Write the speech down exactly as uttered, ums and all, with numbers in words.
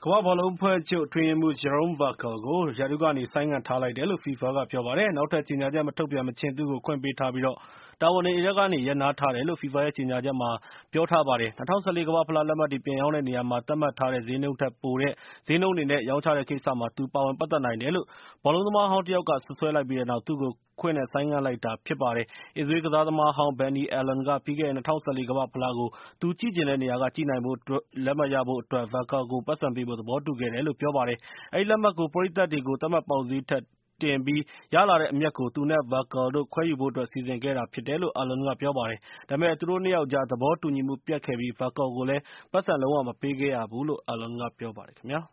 ကမ္ဘာ့ဘောလုံးအဖွဲ့ချုပ်အတွင်းရေးမှူး Jerome Vagel ကို ရာထူးကနေ ဆိုင်းငံ့ထားလိုက်တယ်လို့ FIFA က ပြောပါတယ်။ နောက်ထပ်ကြေညာချက်မထုတ်ပြန်မချင်း သူ့ကိုခွင့်ပေးထားပြီး တာဝန်တွေကနေ ရပ်နားထားတယ်လို့ FIFA ရဲ့ ကြေညာချက်မှာ ပြောထားပါတယ်။ ၂၀၁၄ ကမ္ဘာ့ဖလားလက်မှတ်တွေ ပြန်ရောင်းတဲ့နေရာမှာ သတ်မှတ်ထားတဲ့ ဈေးနှုန်းထက်ပိုတဲ့ ဈေးနှုန်းတွေနဲ့ ရောင်းချတဲ့ကိစ္စမှာ သူပါဝင်ပတ်သက်နိုင်တယ်လို့ ဘောလုံးသမားဟောင်းတယောက်က စွပ်စွဲလိုက်ပြီးတဲ့နောက် သူ့ကိုခွင့်နဲ့ ဆိုင်းငံ့လိုက်တာဖြစ်ပါတယ်။ အစ္စရေးကစားသမားဟောင်း Benny Allen က ပြီးခဲ့တဲ့ ၂၀၁၄ ကမ္ဘာ့ဖလားကို သူကြည့်ချင်တဲ့နေရာက ကြည့်နိုင်ဖို့လက်မှတ်ရဖို့အတွက် Vagel ကို ပိုက်ဆံပေးဖို့ သဘောတူခဲ့တယ်လို့ ပြောပါတယ်။ အဲဒီလက်မှတ်ကို ပရိသတ်တွေကို သတ်မှတ်ပေါက်ဈေးထက်တင်ပြီး ရလာတဲ့အမြတ်ကို သူနဲ့ Vagel တို့ ခွဲယူဖို့အတွက် စီစဉ်ခဲ့တာဖြစ်တယ်လို့ Allen က ပြောပါတယ်။ ဒါပေမဲ့ သူတို့ နှစ်ယောက်ကြား သဘောတူညီမှုပျက်ခဲ့ပြီး Vagel ကိုလည်း ပိုက်ဆံလုံးဝမပေးခဲ့ရဘူးလို့ Allen က ပြောပါတယ်ခင်ဗျာ